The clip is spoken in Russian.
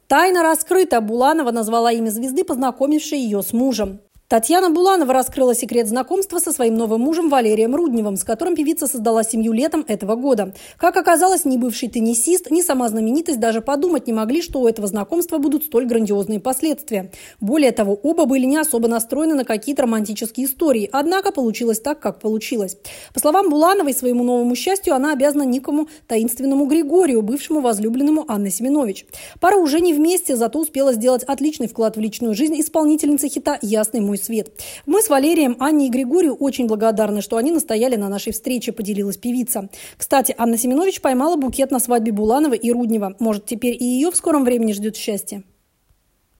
Тайна раскрыта. Буланова назвала имя звезды, познакомившей ее с мужем. Татьяна Буланова раскрыла секрет знакомства со своим новым мужем Валерием Рудневым, с которым певица создала семью летом этого года. Как оказалось, ни бывший теннисист, ни сама знаменитость даже подумать не могли, что у этого знакомства будут столь грандиозные последствия. Более того, оба были не особо настроены на какие-то романтические истории, однако получилось так, как получилось. По словам Булановой, своему новому счастью она обязана некому таинственному Григорию, бывшему возлюбленному Анны Семенович. Пара уже не вместе, зато успела сделать отличный вклад в личную жизнь исполнительницы хита «Ясный мой свет». Мы с Валерием, Анне и Григорию очень благодарны, что они настояли на нашей встрече, поделилась певица. Кстати, Анна Семенович поймала букет на свадьбе Булановой и Руднева. Может, теперь и ее в скором времени ждет счастье?